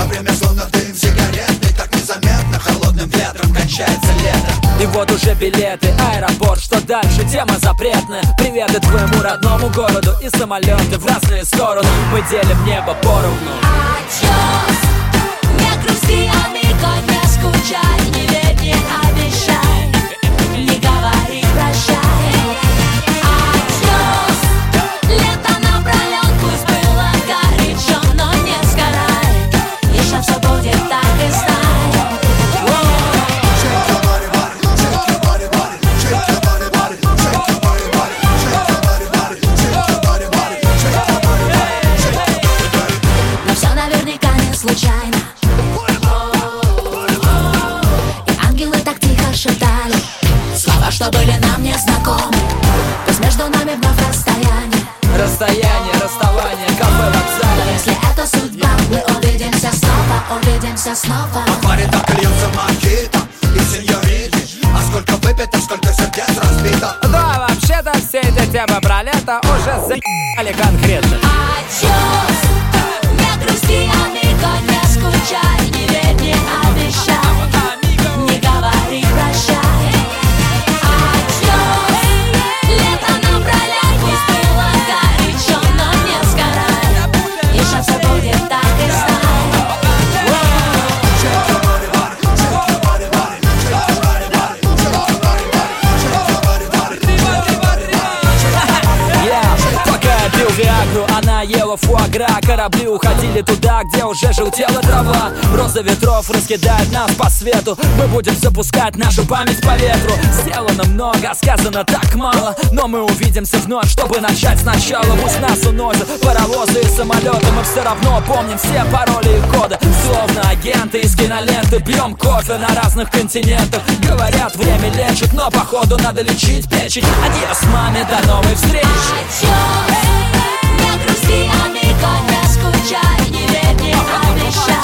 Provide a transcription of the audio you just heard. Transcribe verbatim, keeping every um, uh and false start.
время словно дым сигаретный, так незаметно холодным ветром кончается лето. И вот уже билеты, аэропорт, что дальше? Тема запретная. Приветы твоему родному городу и самолеты в разные стороны. Мы делим небо поровну. Adios, не грусти, амиго, не скучай, не верь, не обещай, не говори прощай. Adios, лето напролет, пусть было горячо, но не сгорай, еще все будет так и знай. Случайно. И ангелы так тихо шептали слова, что были нам незнакомы. Пусть между нами вновь расстояние. Расстояние, расставание, кафе, вокзале. Если это судьба, мы увидимся снова, увидимся снова. А паре так льется мохито и сеньорити. А сколько выпито, сколько сердец разбито. Да, вообще-то все эти темы про лето уже за***ли конкретно. Adios, не грусти, амиго, не скучай, не верь, не обещай, не говори прощай. Adios, лето напролет, пусть было горячо, но не сгорай, еще все будет так и знай. Виагру, она ела фуагра. Корабли уходили туда, где уже желтела трава. Роза ветров раскидает нас по свету. Мы будем запускать нашу память по ветру. Сделано много, сказано так мало, но мы увидимся вновь, чтобы начать сначала. Пусть нас уносят паровозы и самолеты, мы все равно помним все пароли и коды. Словно агенты из киноленты, пьем кофе на разных континентах. Говорят, время лечит, но походу надо лечить печень. Адьос, маме, до новой встречи. Adios, не грусти, амиго, не скучай, не верь, не обещай.